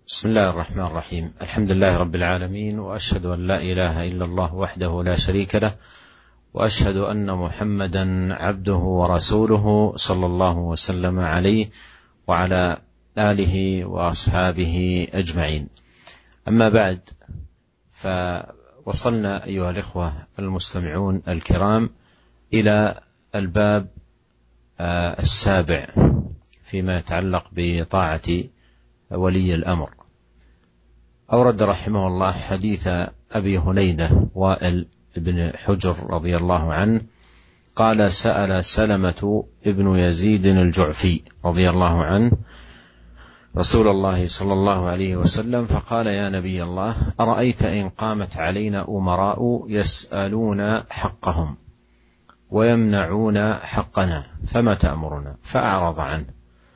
بسم الله الرحمن الرحيم. الحمد لله رب العالمين، وأشهد أن لا إله إلا الله وحده لا شريك له، وأشهد أن محمدا عبده ورسوله صلى الله وسلم عليه وعلى آله وأصحابه أجمعين. أما بعد، فوصلنا أيها الإخوة المستمعون الكرام إلى الباب السابع فيما يتعلق بطاعة ولي الأمر. أورد رحمه الله حديث أبي هنيدة وائل بن حجر رضي الله عنه قال: سأل سلمة ابن يزيد الجعفي رضي الله عنه رسول الله صلى الله عليه وسلم فقال: يا نبي الله، أرأيت إن قامت علينا أمراء يسألون حقهم ويمنعون حقنا فما تأمرنا؟ فأعرض عنه.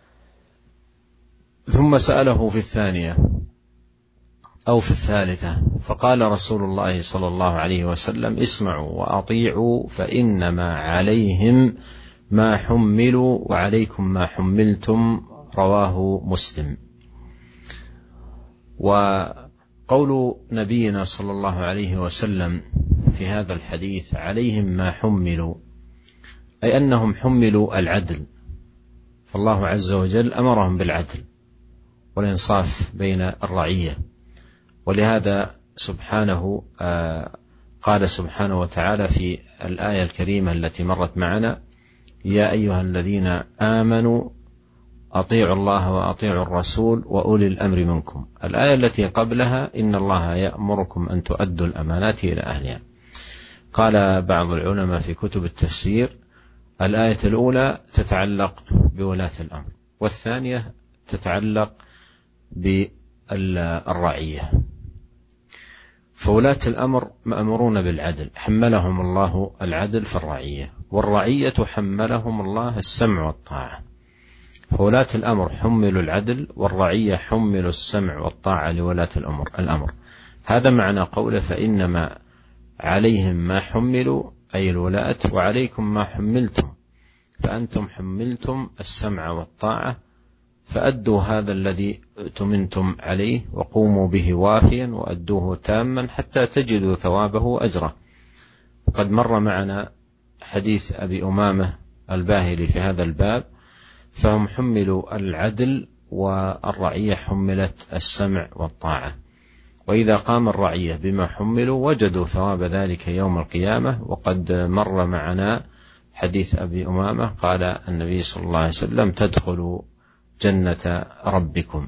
ثم سأله في الثانية أو في الثالثة فقال رسول الله صلى الله عليه وسلم: اسمعوا وأطيعوا فإنما عليهم ما حملوا وعليكم ما حملتم. رواه مسلم. وقول نبينا صلى الله عليه وسلم في هذا الحديث عليهم ما حملوا، أي أنهم حملوا العدل، فالله عز وجل أمرهم بالعدل والإنصاف بين الرعية. ولهذا سبحانه قال سبحانه وتعالى في الآية الكريمة التي مرت معنا: يا أيها الذين آمنوا أطيعوا الله وأطيعوا الرسول وأولي الأمر منكم. الآية التي قبلها: إن الله يأمركم أن تؤدوا الأمانات إلى أهلها. قال بعض العلماء في كتب التفسير: الآية الأولى تتعلق بولاة الأمر، والثانية تتعلق بالرعية. فولاة الأمر مأمورون بالعدل، حملهم الله العدل في الرعية، والرعية حملهم الله السمع والطاعة. فولاة الأمر حملوا العدل، والرعية حملوا السمع والطاعة لولاة الأمر. هذا معنى قوله: فإنما عليهم ما حملوا، أي الولاة، وعليكم ما حملتم، فأنتم حملتم السمع والطاعة، فأدوا هذا الذي اؤتمنتم عليه وقوموا به وافيا وأدوه تاما حتى تجدوا ثوابه وأجره. قد مر معنا حديث أبي أمامة الباهلي في هذا الباب، فهم حملوا العدل والرعية حملت السمع والطاعة، وإذا قام الرعية بما حملوا وجدوا ثواب ذلك يوم القيامة. وقد مر معنا حديث أبي أمامة قال النبي صلى الله عليه وسلم: تدخلوا جنة ربكم.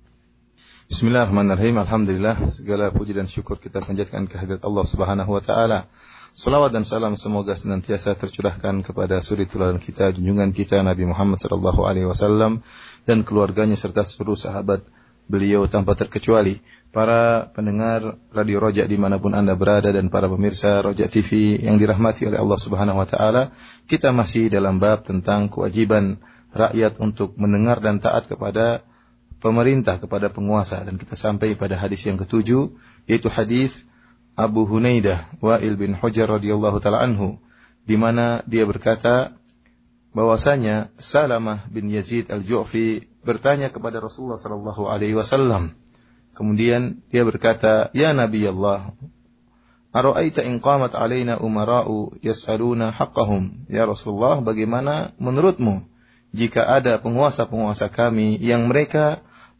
Bismillahirrahmanirrahim. Alhamdulillah, segala puji dan syukur kita panjatkan kehadirat Allah Subhanahu wa taala. Salawat dan salam semoga senantiasa tercurahkan kepada suri teladan kita, junjungan kita Nabi Muhammad sallallahu alaihi wasallam dan keluarganya serta seluruh sahabat beliau tanpa terkecuali. Para pendengar Radio Rojak dimanapun Anda berada dan para pemirsa Rojak TV yang dirahmati oleh Allah Subhanahu wa taala, kita masih dalam bab tentang kewajiban rakyat untuk mendengar dan taat kepada pemerintah, kepada penguasa. Dan kita sampai pada hadis yang ke-7, yaitu hadis Abu Hunaidah Wa'il bin Hujr radhiyallahu ta'ala anhu, di mana dia berkata bahwasanya Salamah bin Yazid al-Ju'fi bertanya kepada Rasulullah sallallahu alaihi wasallam. Kemudian dia berkata: "Ya Nabi Allah, ara'aita in qamat alaina umara'u yas'aluna haqqahum?" Ya Rasulullah, bagaimana menurutmu jika ada penguasa-penguasa kami yang mereka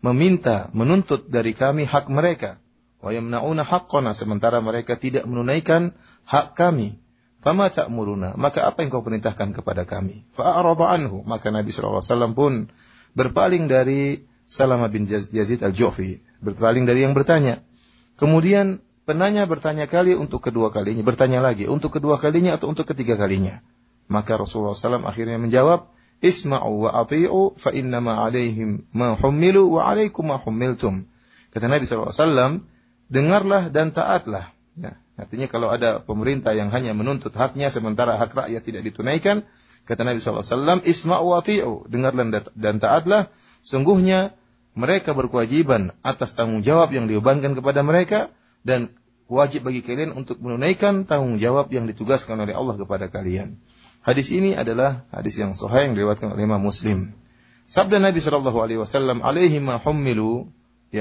menuntut dari kami hak mereka, wa yamna'una haqqana, sementara mereka tidak menunaikan hak kami, fama ta'muruna, maka apa yang kau perintahkan kepada kami? Fa'arada anhu, maka Nabi sallallahu alaihi wasallam pun berpaling dari Salamah bin Yazid al-Ju'fi, berpaling dari yang bertanya. Kemudian penanya bertanya kali untuk kedua kalinya, bertanya lagi untuk kedua kalinya atau untuk ketiga kalinya. Maka Rasulullah SAW akhirnya menjawab: isma'u wa ati'u fa innama 'alaihim ma hummilu wa 'alaikum ma hummiltum. Kata Nabi SAW, dengarlah dan taatlah. Ya, artinya kalau ada pemerintah yang hanya menuntut haknya sementara hak rakyat tidak ditunaikan, kata Nabi SAW, isma'u wa ati'u, dengarlah dan taatlah. Sungguhnya mereka berkewajiban atas tanggung jawab yang dibebankan kepada mereka, dan wajib bagi kalian untuk menunaikan tanggung jawab yang ditugaskan oleh Allah kepada kalian. Hadis ini adalah hadis yang sahih yang diriwayatkan oleh Imam Muslim. Sabda Nabi sallallahu alaihi wasallam, "Alaihim ma hummilu," ya,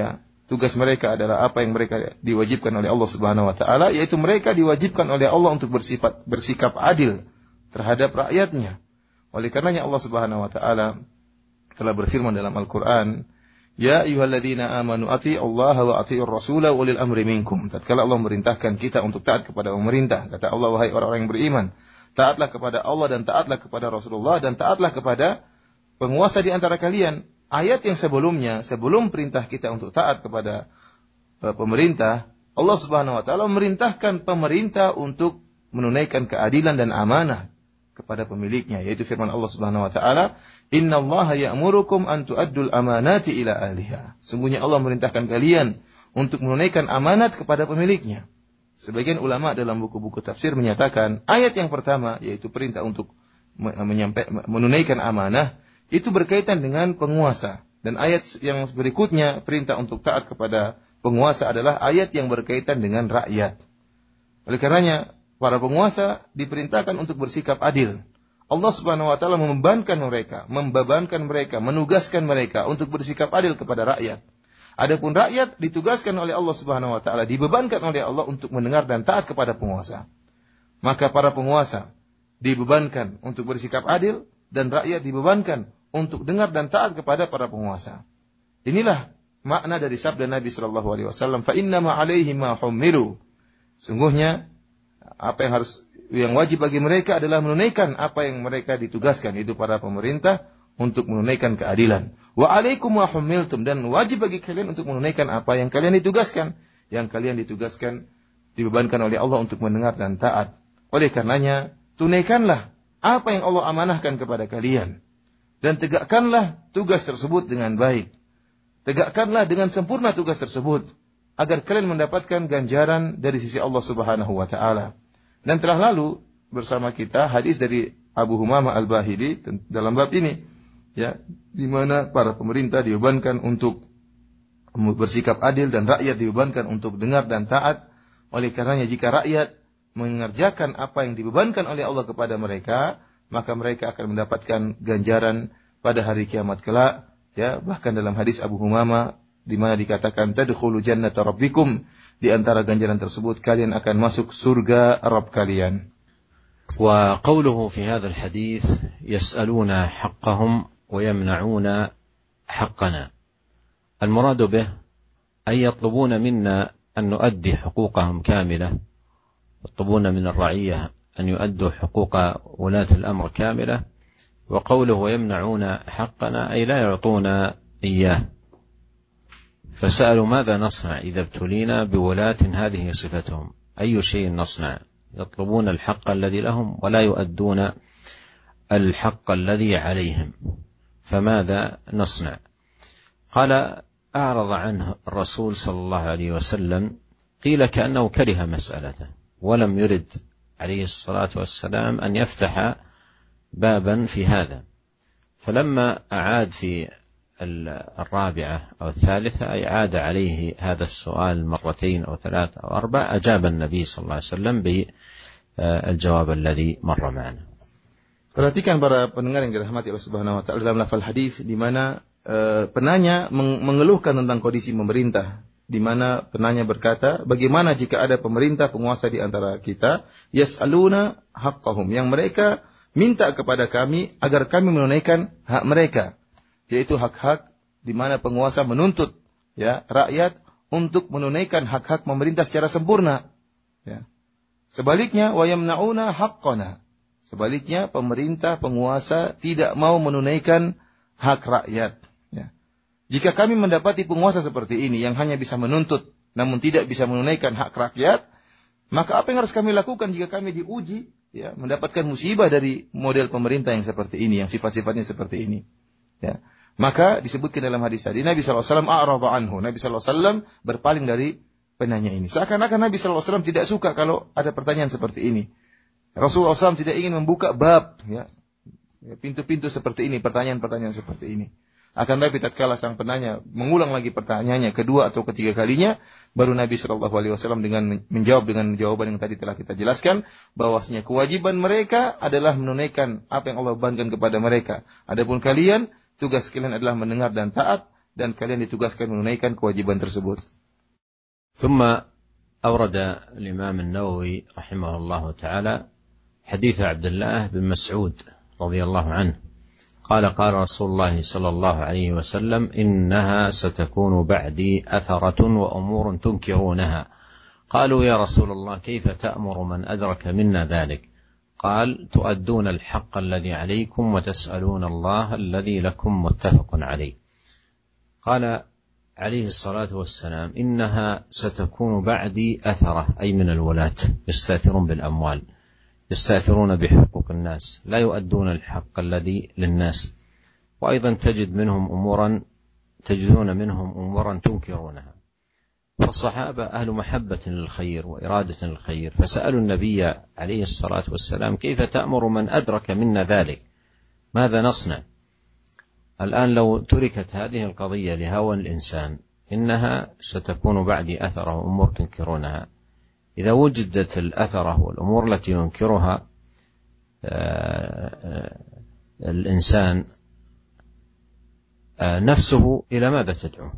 Tugas mereka adalah apa yang mereka diwajibkan oleh Allah Subhanahu wa taala, yaitu mereka diwajibkan oleh Allah untuk bersikap adil terhadap rakyatnya. Oleh karenanya Allah Subhanahu wa taala telah berfirman dalam Al-Qur'an, "Ya ayyuhalladzina amanu atti'ullaha wa atti'ur rasula wa ulil amri minkum." Tatkala Allah memerintahkan kita untuk taat kepada pemerintah, kata Allah, wahai orang-orang yang beriman, taatlah kepada Allah dan taatlah kepada Rasulullah dan taatlah kepada penguasa di antara kalian. Ayat yang sebelumnya, sebelum perintah kita untuk taat kepada pemerintah, Allah Subhanahu wa taala memerintahkan pemerintah untuk menunaikan keadilan dan amanah kepada pemiliknya, yaitu firman Allah Subhanahu wa taala, "Innallaha ya'murukum an tu'addul amanati ila ahliha." Sungguhnya Allah memerintahkan kalian untuk menunaikan amanat kepada pemiliknya. Sebagian ulama dalam buku-buku tafsir menyatakan ayat yang pertama, yaitu perintah untuk menunaikan amanah, itu berkaitan dengan penguasa. Dan ayat yang berikutnya, perintah untuk taat kepada penguasa, adalah ayat yang berkaitan dengan rakyat. Oleh karenanya, para penguasa diperintahkan untuk bersikap adil. Allah Subhanahu wa taala membebankan mereka, menugaskan mereka untuk bersikap adil kepada rakyat. Adapun rakyat ditugaskan oleh Allah Subhanahu wa taala, dibebankan oleh Allah untuk mendengar dan taat kepada penguasa. Maka para penguasa dibebankan untuk bersikap adil dan rakyat dibebankan untuk dengar dan taat kepada para penguasa. Inilah makna dari sabda Nabi sallallahu alaihi wasallam, "Fa inna ma 'alaihim ma hummilu." Sungguhnya yang wajib bagi mereka adalah menunaikan apa yang mereka ditugaskan, yaitu para pemerintah, untuk menunaikan keadilan. Wa 'alaikum ma hummiltum, dan wajib bagi kalian untuk menunaikan apa yang kalian ditugaskan. Yang kalian ditugaskan dibebankan oleh Allah untuk mendengar dan taat. Oleh karenanya, tunaikanlah apa yang Allah amanahkan kepada kalian. Dan tegakkanlah tugas tersebut dengan baik. Tegakkanlah dengan sempurna tugas tersebut, agar kalian mendapatkan ganjaran dari sisi Allah Subhanahu wa taala. Dan telah lalu bersama kita hadis dari Abu Humamah Al-Bahili dalam bab ini, ya, di mana para pemerintah dibebankan untuk bersikap adil dan rakyat dibebankan untuk dengar dan taat. Oleh karenanya, jika rakyat mengerjakan apa yang dibebankan oleh Allah kepada mereka, maka mereka akan mendapatkan ganjaran pada hari kiamat kelak. Ya, bahkan dalam hadis Abu Humamah di mana dikatakan tadkhulu jannata rabbikum, di antara ganjaran tersebut kalian akan masuk surga Rabb kalian. Wa qawluhu fi hadzal hadits yas'aluna haqqahum wa yamna'una haqqana. المراد به أن يطلبون منا أن نؤدي حقوقهم كاملة، يطلبون من الرعية أن يؤدوا حقوق ولاة الأمر كاملة. وقوله ويمنعون حقنا أي لا يعطونا إياه. فسألوا ماذا نصنع إذا ابتلينا بولاة هذه صفتهم، أي شيء نصنع؟ يطلبون الحق الذي لهم ولا يؤدون الحق الذي عليهم، فماذا نصنع؟ قال أعرض عنه الرسول صلى الله عليه وسلم، قيل كأنه كره مسألته ولم يرد عليه الصلاة والسلام أن يفتح بابا في هذا. فلما أعاد في الرابعة أو الثالثة أي عاد عليه هذا السؤال مرتين أو ثلاث أو أربع، أجاب النبي صلى الله عليه وسلم بالجواب الذي مر معنا. Perhatikan para pendengar yang dirahmati Allah Subhanahu wa taala, dalam lafal hadis di mana penanya mengeluhkan tentang kondisi pemerintah, di mana penanya berkata, bagaimana jika ada pemerintah penguasa di antara kita, yas'aluna haqqahum, yang mereka minta kepada kami agar kami menunaikan hak mereka, yaitu hak-hak di mana penguasa menuntut, ya, rakyat untuk menunaikan hak-hak pemerintah secara sempurna. Ya. Sebaliknya, wa yamna'una haqqana. Sebaliknya, pemerintah penguasa tidak mau menunaikan hak rakyat. Ya. Jika kami mendapati penguasa seperti ini yang hanya bisa menuntut namun tidak bisa menunaikan hak rakyat, maka apa yang harus kami lakukan jika kami diuji, ya, mendapatkan musibah dari model pemerintah yang seperti ini, yang sifat-sifatnya seperti ini. Ya. Maka disebutkan dalam hadis tadi, Nabi SAW a'rada anhu. Nabi SAW berpaling dari penanya ini. Seakan-akan Nabi SAW tidak suka kalau ada pertanyaan seperti ini. Rasulullah SAW tidak ingin membuka bab, ya, pintu-pintu seperti ini, pertanyaan-pertanyaan seperti ini. Akan tapi tatkala sang penanya mengulang lagi pertanyaannya kedua atau ketiga kalinya, baru Nabi SAW dengan menjawab dengan jawaban yang tadi telah kita jelaskan, bahwasanya kewajiban mereka adalah menunaikan apa yang Allah bebankan kepada mereka. Adapun kalian, tugas kalian adalah mendengar dan taat, dan kalian ditugaskan menunaikan kewajiban tersebut. ثم أورد الإمام النووي رحمه الله تعالى حديث عبد الله بن مسعود رضي الله عنه قال قال رسول الله صلى الله عليه وسلم إنها ستكون بعدي أثرة وأمور تنكرونها قالوا يا رسول الله كيف تأمر من أدرك منا ذلك قال تؤدون الحق الذي عليكم وتسألون الله الذي لكم متفق عليه قال عليه الصلاة والسلام إنها ستكون بعدي أثرة أي من الولاة يستأثرون بالأموال يستأثرون بحقوق الناس لا يؤدون الحق الذي للناس وأيضا تجدون منهم أمورا تنكرونها فالصحابة أهل محبة للخير وإرادة للخير فسألوا النبي عليه الصلاة والسلام كيف تأمر من أدرك منا ذلك ماذا نصنع الآن لو تركت هذه القضية لهوى الإنسان إنها ستكون بعد أثرة وأمور تنكرونها إذا وجدت الأثرة والأمور التي ينكرها الإنسان نفسه إلى ماذا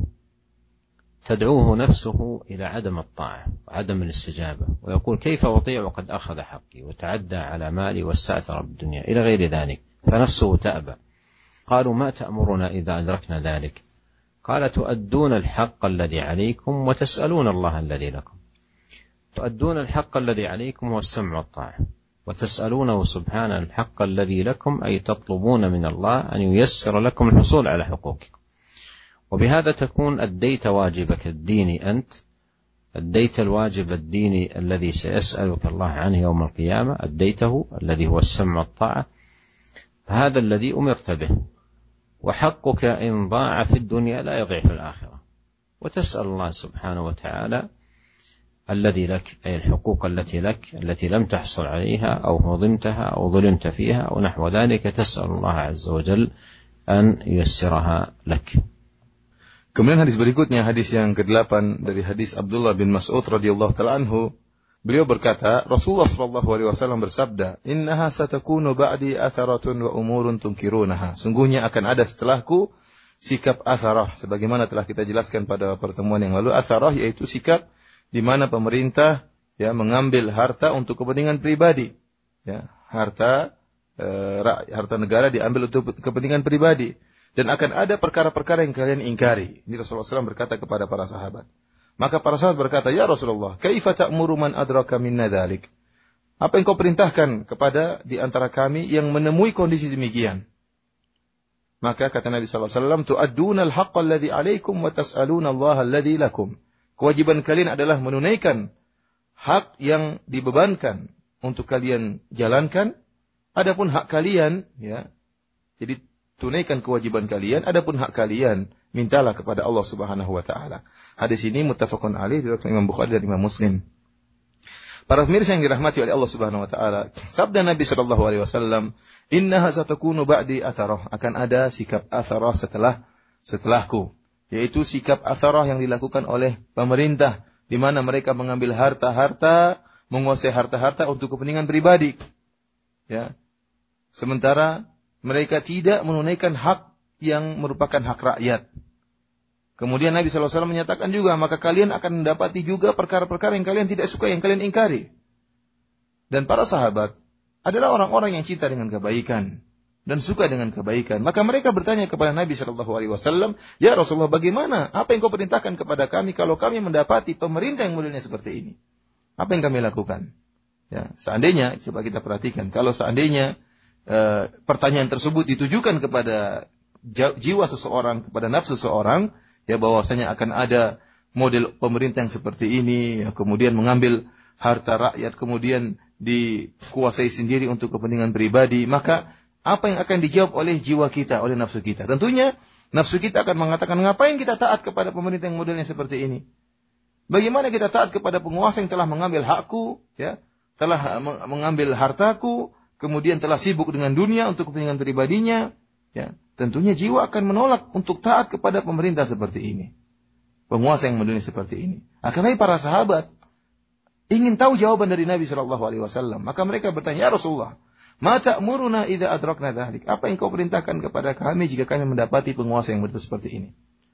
تدعوه نفسه إلى عدم الطاعة وعدم الاستجابة ويقول كيف أطيع وقد أخذ حقي وتعدى على مالي واستأثر بالدنيا إلى غير ذلك فنفسه تأبى قالوا ما تأمرنا إذا أدركنا ذلك قال تؤدون الحق الذي عليكم وتسألون الله الذي لكم تؤدون الحق الذي عليكم هو السمع والطاعة وتسألونه سبحانه الحق الذي لكم أي تطلبون من الله أن ييسر لكم الحصول على حقوقكم وبهذا تكون أديت واجبك الديني أنت أديت الواجب الديني الذي سيسألك الله عنه يوم القيامة أديته الذي هو السمع والطاعة هذا الذي أمرت به وحقك إن ضاع في الدنيا لا يضيع في الآخرة وتسأل الله سبحانه وتعالى الذي لك أي الحقوق التي لك التي لم تحصل عليها أو هضمتها أو ظلمت فيها أو نحو ذلك تسأل الله عز وجل أن ييسرها لك. Kemudian hadis berikutnya, hadis yang ke-8 dari hadis Abdullah bin Mas'ud radhiyallahu ta'ala anhu. Beliau berkata, Rasulullah sallallahu alaihi wasallam bersabda, "Innaha satakunu ba'di atharatun wa umurun tunkirunaha." Sungguhnya akan ada setelahku sikap atharah, sebagaimana telah kita jelaskan pada pertemuan yang lalu. Atharah yaitu sikap di mana pemerintah mengambil harta untuk kepentingan pribadi. Harta negara diambil untuk kepentingan pribadi. Dan akan ada perkara-perkara yang kalian ingkari. Ini Rasulullah SAW berkata kepada para sahabat. Maka para sahabat berkata, "Ya Rasulullah, kaifa ta'muru man adraka minna dzalik?" Apa yang kau perintahkan kepada di antara kami yang menemui kondisi demikian? Maka kata Nabi SAW, "Tu'adduna al-haqqa alladhi 'alaikum wa tas'aluna Allah alladhi lakum." Kewajiban kalian adalah menunaikan hak yang dibebankan untuk kalian jalankan. Adapun hak kalian, jadi tunaikan kewajiban kalian, adapun hak kalian mintalah kepada Allah Subhanahu wa taala. Hadis ini muttafaqun alaih diriwayatkan Imam Bukhari dan Imam Muslim. Para pemirsa yang dirahmati oleh Allah Subhanahu wa taala, sabda Nabi sallallahu alaihi wasallam, "Innaha satakunu ba'di atharah." Akan ada sikap atharah setelahku, yaitu sikap atharah yang dilakukan oleh pemerintah di mana mereka mengambil harta-harta, menguasai harta-harta untuk kepentingan pribadi. Sementara mereka tidak menunaikan hak yang merupakan hak rakyat. Kemudian Nabi SAW menyatakan juga, maka kalian akan mendapati juga perkara-perkara yang kalian tidak suka, yang kalian ingkari. Dan para sahabat adalah orang-orang yang cinta dengan kebaikan dan suka dengan kebaikan. Maka mereka bertanya kepada Nabi SAW, "Ya Rasulullah, bagaimana? Apa yang kau perintahkan kepada kami kalau kami mendapati pemerintah yang modelnya seperti ini? Apa yang kami lakukan?" Seandainya, coba kita perhatikan, kalau seandainya pertanyaan tersebut ditujukan kepada jiwa seseorang, kepada nafsu seseorang, bahwasanya akan ada model pemerintah yang seperti ini, kemudian mengambil harta rakyat, kemudian dikuasai sendiri untuk kepentingan pribadi, maka apa yang akan dijawab oleh jiwa kita, oleh nafsu kita? Tentunya nafsu kita akan mengatakan, ngapain kita taat kepada pemerintah yang modelnya seperti ini? Bagaimana kita taat kepada penguasa yang telah mengambil hakku, telah mengambil hartaku, kemudian telah sibuk dengan dunia untuk kepentingan pribadinya, tentunya jiwa akan menolak untuk taat kepada pemerintah seperti ini, penguasa yang modelnya seperti ini. Akan tetapi para sahabat ingin tahu jawaban dari Nabi sallallahu alaihi wasallam, maka mereka bertanya, "Ya Rasulullah, ma ta'muruna idza adrakna dzalik?" Apa yang kau perintahkan kepada kami jika kami mendapati penguasa yang model seperti ini?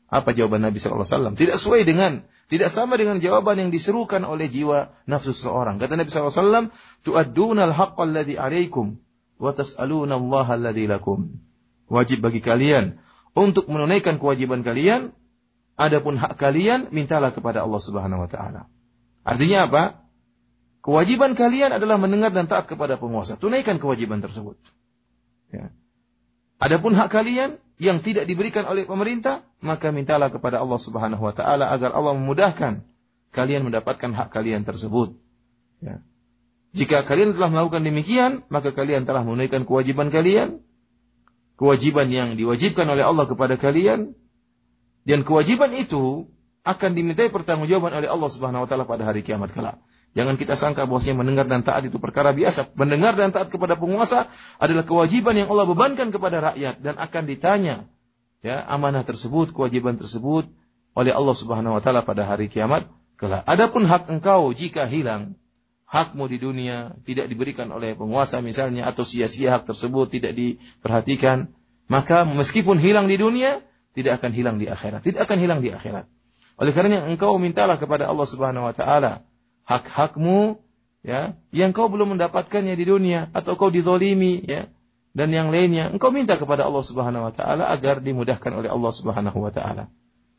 Apa jawaban Nabi sallallahu alaihi wasallam? Tidak sama dengan jawaban yang diserukan oleh jiwa nafsu seseorang. Kata Nabi sallallahu alaihi wasallam, "Tu'adduna al-haqqa alladhi 'alaikum wa tas'aluna Allah alladhi lakum." Wajib bagi kalian untuk menunaikan kewajiban kalian, adapun hak kalian mintalah kepada Allah Subhanahu wa taala. Artinya apa? Kewajiban kalian adalah mendengar dan taat kepada penguasa. Tunaikan kewajiban tersebut. Ya. Adapun hak kalian yang tidak diberikan oleh pemerintah, maka mintalah kepada Allah Subhanahu wa taala agar Allah memudahkan kalian mendapatkan hak kalian tersebut. Ya. Jika kalian telah melakukan demikian, maka kalian telah menunaikan kewajiban kalian, kewajiban yang diwajibkan oleh Allah kepada kalian, dan kewajiban itu akan dimintai pertanggungjawaban oleh Allah Subhanahu wa taala pada hari kiamat kelak. Jangan kita sangka bahwasanya mendengar dan taat itu perkara biasa. Mendengar dan taat kepada penguasa adalah kewajiban yang Allah bebankan kepada rakyat dan akan ditanya ya amanah tersebut, kewajiban tersebut oleh Allah Subhanahu wa taala pada hari kiamat kelak. Adapun hak engkau jika hilang, hakmu di dunia tidak diberikan oleh penguasa misalnya atau sia-sia hak tersebut tidak diperhatikan, maka meskipun hilang di dunia tidak akan hilang di akhirat. Tidak akan hilang di akhirat. Oleh karenanya engkau mintalah kepada Allah Subhanahu wa taala hak-hakmu ya yang kau belum mendapatkannya di dunia atau kau dizalimi ya dan yang lainnya, engkau minta kepada Allah Subhanahu wa taala agar dimudahkan oleh Allah Subhanahu wa taala.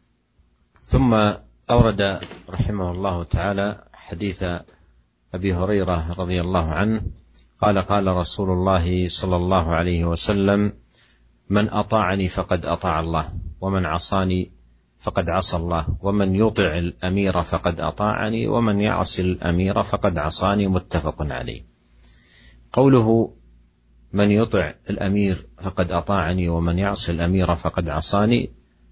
ثم أورد رحمه الله تعالى حديث أبي هريرة رضي الله عنه قال قال رسول الله صلى الله عليه وسلم من أطاعني فقد أطاع الله ومن عصاني فقد عصى الله ومن يطع الأمير فقد أطاعني ومن يعص الأمير فقد عصاني متفق عليه. قوله من يطع الأمير فقد أطاعني ومن يعص الأمير فقد عصاني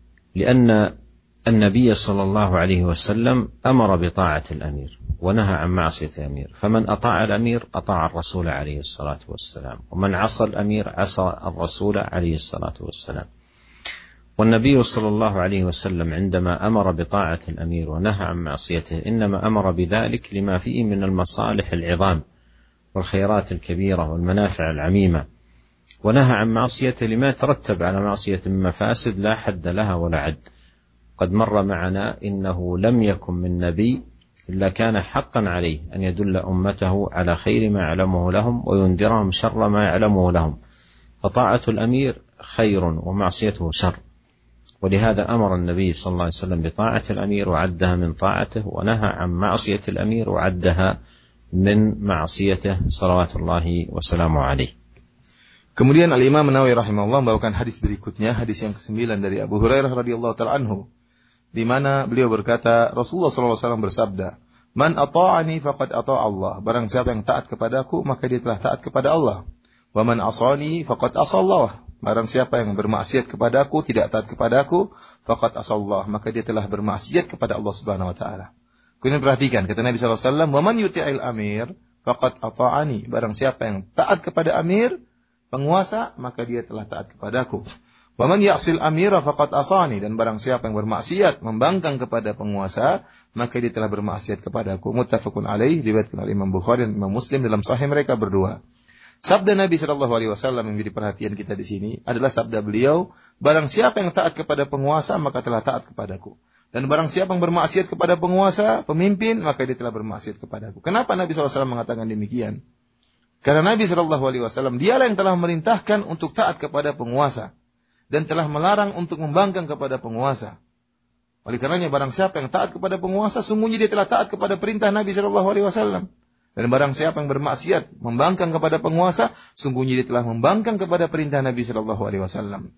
لأن النبي صلى الله عليه وسلم أمر بطاعة الأمير ونهى عن معصية الأمير، فمن أطاع الأمير أطاع الرسول عليه الصلاة والسلام، ومن عصى الأمير عصى الرسول عليه الصلاة والسلام. والنبي صلى الله عليه وسلم عندما أمر بطاعة الأمير ونهى عن معصيته إنما أمر بذلك لما فيه من المصالح العظام والخيرات الكبيرة والمنافع العميمة، ونهى عن معصيته لما ترتب على معصية من مفاسد لا حد لها ولا عد. قد مر معنا إنه لم يكن من نبي إلا كان حقا عليه أن يدل أمته على خير ما يعلمه لهم وينذرهم شر ما يعلمه لهم، فطاعة الأمير خير ومعصيته شر، ولهذا أمر النبي صلى الله عليه وسلم بطاعة الأمير وعدها من طاعته، ونهى عن معصية الأمير وعدها من معصيته صلوات الله وسلامه عليه. Kemudian Al-Imam Nawawi rahimahullah membawakan hadis berikutnya, hadis yang ke-9 dari Abu Hurairah radhiyallahu ta'ala anhu, di mana beliau berkata, Rasulullah sallallahu alaihi wasallam bersabda, "Man ata'ani faqad ata'a Allah." Barang siapa yang taat kepadaku, maka dia telah taat kepada Allah. "Wa man asani faqad asallah." Barang siapa yang bermaksiat kepadaku, tidak taat kepadaku, faqad asallah, maka dia telah bermaksiat kepada Allah Subhanahu wa taala. Kemudian perhatikan kata Nabi sallallahu alaihi wasallam, "Wa man yuti'il amir faqad ata'ani." Barang siapa yang taat kepada amir, penguasa, maka dia telah taat kepadaku. "Wa man ya'sil amira faqad asani." Dan barang siapa yang bermaksiat, membangkang kepada penguasa, maka dia telah bermaksiat kepadaku. Muttafaqun alaih, diriwayatkan oleh Imam Bukhari dan Imam Muslim dalam sahih mereka berdua. Sabda Nabi sallallahu alaihi wasallam yang menjadi perhatian kita di sini adalah sabda beliau, barang siapa yang taat kepada penguasa maka telah taat kepadaku. Dan barang siapa yang bermaksiat kepada penguasa, pemimpin, maka dia telah bermaksiat kepadaku. Kenapa Nabi sallallahu alaihi wasallam mengatakan demikian? Karena Nabi sallallahu alaihi wasallam dialah yang telah merintahkan untuk taat kepada penguasa dan telah melarang untuk membangkang kepada penguasa. Oleh karenanya barang siapa yang taat kepada penguasa, sungguhnya dia telah taat kepada perintah Nabi sallallahu alaihi wasallam. Dan barang siapa yang bermaksiat, membangkang kepada penguasa, sungguhnya dia telah membangkang kepada perintah Nabi sallallahu alaihi wasallam.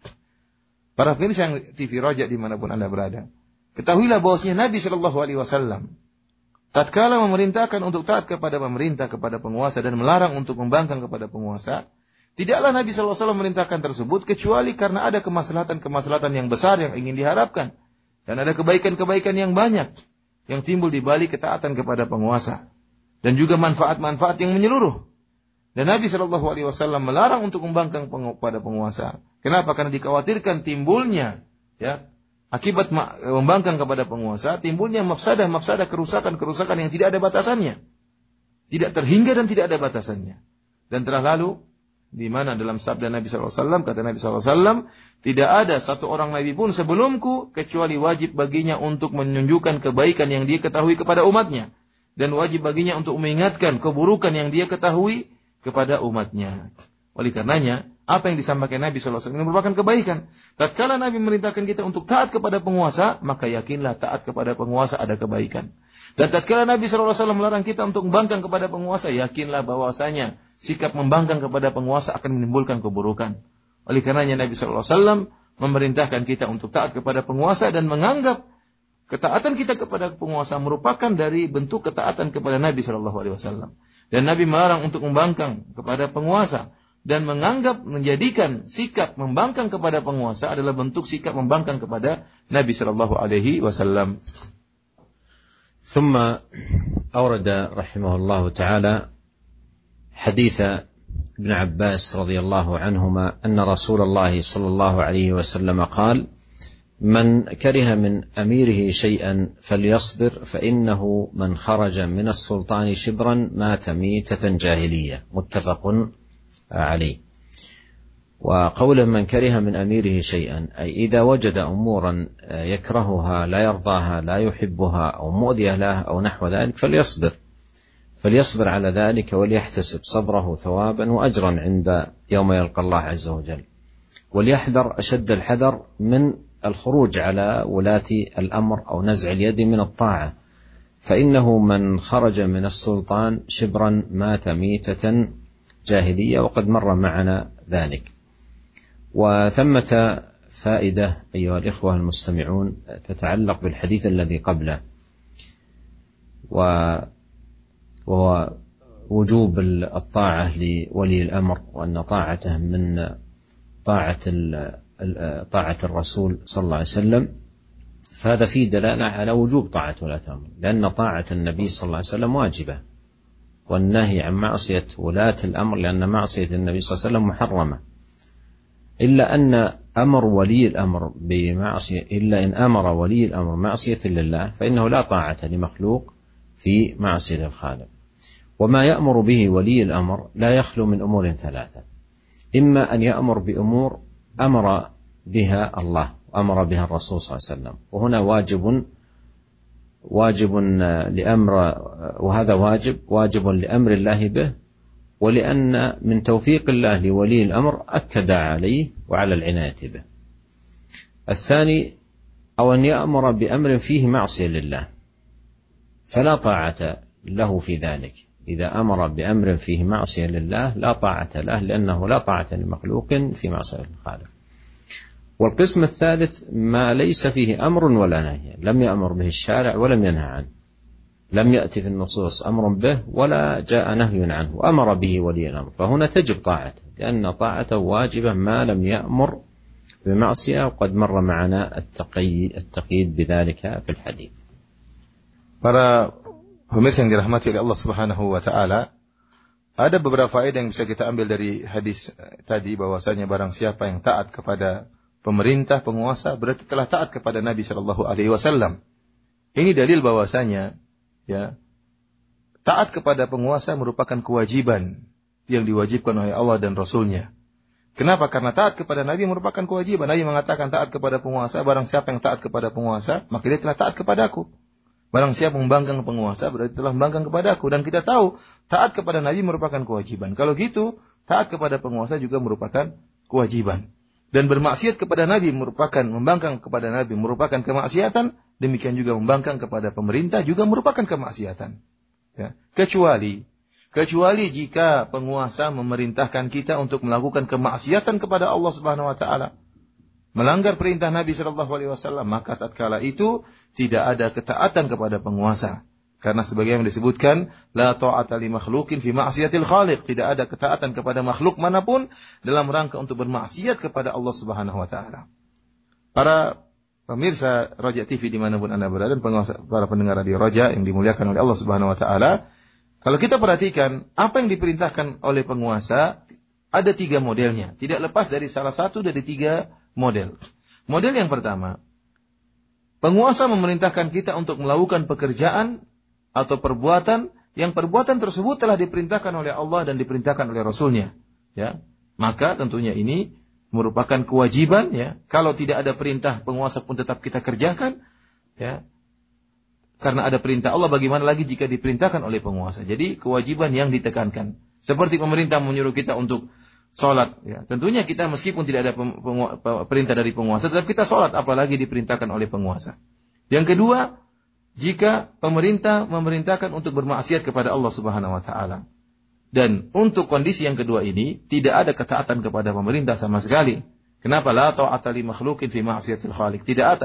Para pemirsa yang TV Raja dimanapun Anda berada, ketahuilah bahwasanya Nabi sallallahu alaihi wasallam tatkala memerintahkan untuk taat kepada pemerintah, kepada penguasa dan melarang untuk membangkang kepada penguasa, tidaklah Nabi sallallahu alaihi wasallam memerintahkan tersebut kecuali karena ada kemaslahatan-kemaslahatan yang besar yang ingin diharapkan dan ada kebaikan-kebaikan yang banyak yang timbul di balik ketaatan kepada penguasa. Dan juga manfaat-manfaat yang menyeluruh. Dan Nabi SAW melarang untuk membangkang pada penguasa. Kenapa? Karena dikhawatirkan timbulnya, ya, akibat membangkang kepada penguasa, timbulnya mafsadah, kerusakan yang tidak ada batasannya. Tidak terhingga dan tidak ada batasannya. Dan telah lalu, Di mana dalam sabda Nabi SAW, kata Nabi SAW, tidak ada satu orang Nabi pun sebelumku, kecuali wajib baginya untuk menunjukkan kebaikan yang dia ketahui kepada umatnya. Dan wajib baginya untuk mengingatkan keburukan yang dia ketahui kepada umatnya. Oleh karenanya, apa yang disampaikan Nabi SAW ini merupakan kebaikan. Tatkala Nabi memerintahkan kita untuk taat kepada penguasa, maka yakinlah taat kepada penguasa ada kebaikan. Dan tatkala Nabi SAW melarang kita untuk membangkang kepada penguasa, yakinlah bahwasanya sikap membangkang kepada penguasa akan menimbulkan keburukan. Oleh karenanya Nabi SAW memerintahkan kita untuk taat kepada penguasa dan menganggap ketaatan kita kepada penguasa merupakan dari bentuk ketaatan kepada Nabi SAW. Dan Nabi melarang untuk membangkang kepada penguasa dan menganggap menjadikan sikap membangkang kepada penguasa adalah bentuk sikap membangkang kepada Nabi SAW. ثم أورد رحمه الله تعالى حديث ابن عباس رضي الله عنهما أن رسول الله صلى الله عليه وسلم قال: من كره من أميره شيئا فليصبر فإنه من خرج من السلطان شبرا مات ميتة جاهلية. متفق عليه. وقوله من كره من أميره شيئا أي إذا وجد أمورا يكرهها لا يرضاها لا يحبها أو مؤذية له أو نحو ذلك فليصبر على ذلك وليحتسب صبره ثوابا وأجرا عند يوم يلقى الله عز وجل. وليحذر أشد الحذر من الخروج على ولاة الأمر أو نزع اليد من الطاعة، فإنه من خرج من السلطان شبرا مات ميتة جاهلية، وقد مر معنا ذلك. وثمة فائدة أيها الإخوة المستمعون تتعلق بالحديث الذي قبله، وهو وجوب الطاعة لولي الأمر، وأن طاعته من طاعة الرسول صلى الله عليه وسلم. فهذا فيه دلالة على وجوب طاعة ولاة الأمر، لأن طاعة النبي صلى الله عليه وسلم واجبة، والنهي عن معصية ولاة الأمر لأن معصية النبي صلى الله عليه وسلم محرمة. إلا أن أمر ولي الأمر بمعصية، إلا إن أمر ولي الأمر معصية لله فإنه لا طاعة لمخلوق في معصية الخالق. وما يأمر به ولي الأمر لا يخلو من أمور ثلاثة: إما أن يأمر بأمور أمر بها الله وأمر بها الرسول صلى الله عليه وسلم، وهنا واجب لأمر، وهذا واجب لأمر الله به، ولأن من توفيق الله لولي الأمر أكد عليه وعلى العناية به. الثاني أو أن يأمر بأمر فيه معصية لله فلا طاعة له في ذلك. إذا أمر بأمر فيه معصية لله لا طاعة له، لأنه لا طاعة لمخلوق في معصية الخالق. والقسم الثالث ما ليس فيه أمر ولا نهي، لم يأمر به الشارع ولم ينهى عنه، لم يأتي في النصوص أمر به ولا جاء نهي عنه، وأمر به ولي الأمر، فهنا تجب طاعته، لأن طاعته واجبة ما لم يأمر بمعصية، وقد مر معنا التقييد بذلك في الحديث. Para pemirsa yang dirahmati oleh Allah Subhanahu wa taala, ada beberapa faedah yang bisa kita ambil dari hadis tadi, bahwasanya barang siapa yang taat kepada pemerintah, penguasa, berarti telah taat kepada Nabi sallallahu alaihi wasallam. Ini dalil bahwasanya taat kepada penguasa merupakan kewajiban yang diwajibkan oleh Allah dan Rasul-Nya. Kenapa? Karena taat kepada Nabi merupakan kewajiban. Nabi mengatakan taat kepada penguasa, barang siapa yang taat kepada penguasa, maka dia telah taat kepadaku. Barang siapa membangkang penguasa, berarti telah membangkang kepadaku. Dan kita tahu, taat kepada Nabi merupakan kewajiban. Kalau gitu, taat kepada penguasa juga merupakan kewajiban. Dan bermaksiat kepada Nabi merupakan, membangkang kepada Nabi merupakan kemaksiatan. Demikian juga membangkang kepada pemerintah juga merupakan kemaksiatan. Ya. Kecuali jika penguasa memerintahkan kita untuk melakukan kemaksiatan kepada Allah Subhanahu wa taala, melanggar perintah Nabi sallallahu alaihi wasallam, maka tatkala itu tidak ada ketaatan kepada penguasa. Karena sebagaimana disebutkan, la ta'ata li makhluqin fi ma'siyatil khaliq, tidak ada ketaatan kepada makhluk manapun dalam rangka untuk bermaksiat kepada Allah Subhanahu wa taala. Para pemirsa Raja TV dimanapun Anda berada, dan para pendengar radio Raja yang dimuliakan oleh Allah Subhanahu wa taala, kalau kita perhatikan apa yang diperintahkan oleh penguasa, ada 3 modelnya, tidak lepas dari salah satu dari 3 model. Model yang pertama, penguasa memerintahkan kita untuk melakukan pekerjaan atau perbuatan yang perbuatan tersebut telah diperintahkan oleh Allah dan diperintahkan oleh Rasul-Nya. Ya. Maka tentunya ini merupakan kewajiban, ya. Kalau tidak ada perintah penguasa pun tetap kita kerjakan, ya. Karena ada perintah Allah, bagaimana lagi jika diperintahkan oleh penguasa. Jadi kewajiban yang ditekankan. Seperti pemerintah menyuruh kita untuk sholat, ya. Tentunya kita meskipun tidak ada perintah dari penguasa, tetap kita sholat, apalagi diperintahkan oleh penguasa. Yang kedua, jika pemerintah memerintahkan untuk bermaksiat kepada Allah Subhanahu wa taala. Dan untuk kondisi yang kedua ini, tidak ada ketaatan kepada pemerintah sama sekali. Kenapa? La ta'ata li makhluqin fi ma'siyatil khaliq.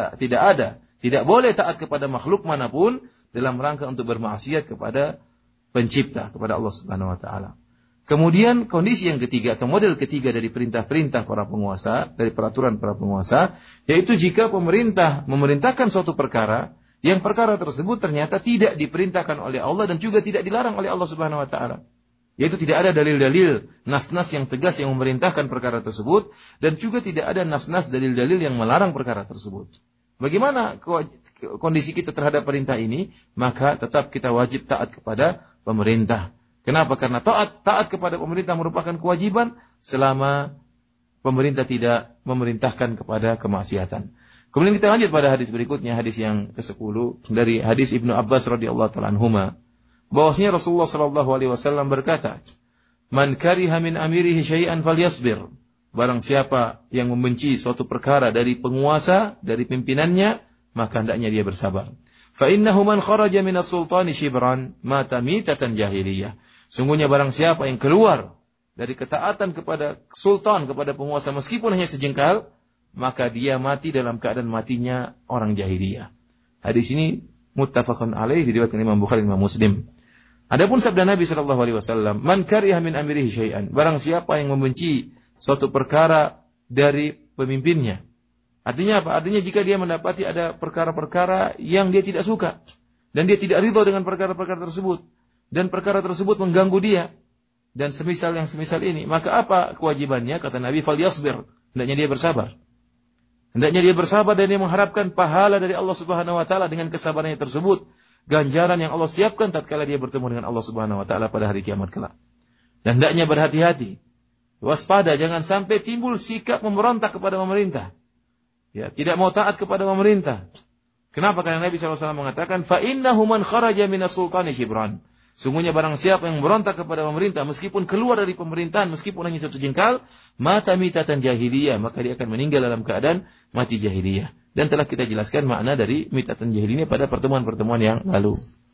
Tidak boleh taat kepada makhluk manapun dalam rangka untuk bermaksiat kepada pencipta, kepada Allah Subhanahu wa taala. Kemudian kondisi yang ketiga atau model ketiga dari perintah-perintah para penguasa, dari peraturan para penguasa, yaitu jika pemerintah memerintahkan suatu perkara, yang perkara tersebut ternyata tidak diperintahkan oleh Allah dan juga tidak dilarang oleh Allah Subhanahu wa taala. Yaitu tidak ada dalil-dalil, nas-nas yang tegas yang memerintahkan perkara tersebut, dan juga tidak ada nas-nas dalil-dalil yang melarang perkara tersebut. Bagaimana kondisi kita terhadap perintah ini? Maka tetap kita wajib taat kepada pemerintah. Kenapa? Karena taat kepada pemerintah merupakan kewajiban selama pemerintah tidak memerintahkan kepada kemaksiatan. Kemudian kita lanjut pada hadis berikutnya, hadis yang ke-10 dari hadis Ibnu Abbas radhiyallahu ta'ala anhuma. Bahwasanya Rasulullah sallallahu alaihi wasallam berkata, "Man kariha min amirihi syai'an falyasbir." Barang siapa yang membenci suatu perkara dari penguasa, dari pimpinannya, maka hendaknya dia bersabar. Fa innahu man kharaja min as-sultani shibran mata mitatan jahiliyah. Sungguhnya barang siapa yang keluar dari ketaatan kepada sultan, kepada penguasa meskipun hanya sejengkal, maka dia mati dalam keadaan matinya orang jahiliyah. Hadis ini muttafaqun alaih, diriwayatkan Imam Bukhari dan Imam Muslim. Adapun sabda Nabi sallallahu alaihi wasallam, "Man kariha min amirihi syai'an." Barang siapa yang membenci suatu perkara dari pemimpinnya. Artinya apa? Artinya jika dia mendapati ada perkara-perkara yang dia tidak suka dan dia tidak ridha dengan perkara-perkara tersebut dan perkara tersebut mengganggu dia dan semisal ini, maka apa kewajibannya? Kata Nabi, "Falyasbir." Hendaknya dia bersabar. Hendaknya dia bersabar dan dia mengharapkan pahala dari Allah Subhanahu wa taala dengan kesabarannya tersebut. Ganjaran yang Allah siapkan tatkala dia bertemu dengan Allah Subhanahu wa taala pada hari kiamat kelak. Dan hendaknya berhati-hati. Waspada, jangan sampai timbul sikap memberontak kepada pemerintah. Ya, tidak mau taat kepada pemerintah. Kenapa? Karena Nabi SAW mengatakan, "Fa innahu man kharaja minas sultani shibran." Sungguhnya barang siapa yang memberontak kepada pemerintah meskipun keluar dari pemerintahan, meskipun hanya satu jengkal, mata mitatan jahiliyah, maka dia akan meninggal dalam keadaan mati jahiliyah. Dan telah kita jelaskan makna dari mitatan jahiliyah pada pertemuan-pertemuan yang lalu.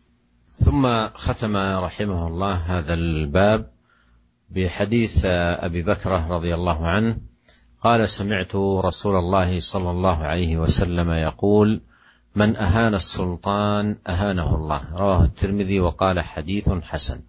ثم ختم رحمه الله هذا الباب بحديث أبي بكر رضي الله عنه قال: سمعت رسول الله صلى الله عليه وسلم يقول: من أهان السلطان أهانه الله. رواه الترمذي وقال حديث حسن.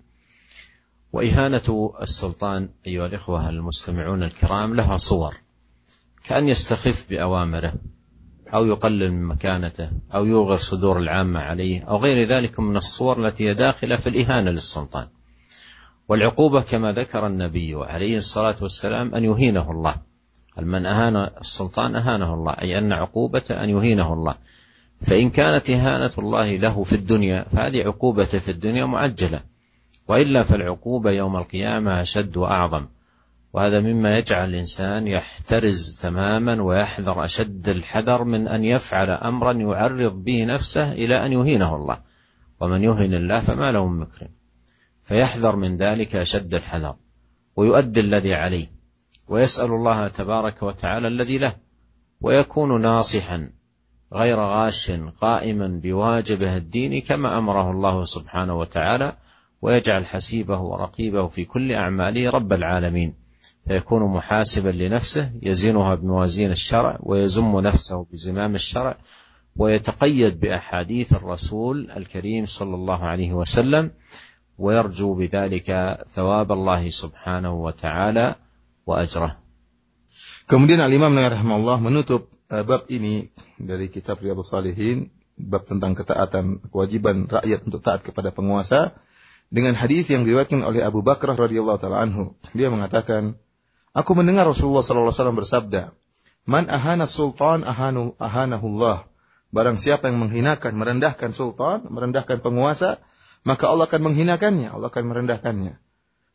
وإهانة السلطان أيها الإخوة المستمعون الكرام لها صور، كأن يستخف بأوامره أو يقلل من مكانته أو يوغر صدور العامة عليه أو غير ذلك من الصور التي هي داخلة في الإهانة للسلطان. والعقوبة كما ذكر النبي عليه الصلاة والسلام أن يهينه الله. من أهان السلطان أهانه الله، أي أن عقوبته أن يهينه الله. فإن كانت إهانة الله له في الدنيا فهذه عقوبته في الدنيا معجلة، وإلا فالعقوبة يوم القيامة أشد وأعظم. وهذا مما يجعل الإنسان يحترز تماما ويحذر أشد الحذر من أن يفعل أمرا يعرض به نفسه إلى أن يهينه الله. ومن يهن الله فما له من مكرم، فيحذر من ذلك أشد الحذر ويؤدي الذي عليه ويسأل الله تبارك وتعالى الذي له، ويكون ناصحا غير غاش قائما بواجبه الديني كما أمره الله سبحانه وتعالى، ويجعل حسيبه ورقيبه في كل أعماله رب العالمين، فيكون محاسبا لنفسه يزنها بموازين الشرع ويزم نفسه بزمام الشرع ويتقيد بأحاديث الرسول الكريم صلى الله عليه وسلم، ويرجو بذلك ثواب الله سبحانه وتعالى وأجره. Kemudian Al-Imam Nawawi rahimahullah menutup bab ini dari kitab Riyadhus Shalihin, bab tentang ketaatan, kewajiban rakyat untuk taat kepada penguasa, dengan hadis yang diriwayatkan oleh Abu Bakrah radhiyallahu taala anhu. Dia mengatakan, aku mendengar Rasulullah sallallahu alaihi wasallam bersabda, "Man ahana sultan ahanahullah." Barang siapa yang menghinakan, merendahkan sultan, merendahkan penguasa, maka Allah akan menghinakannya, Allah akan merendahkannya.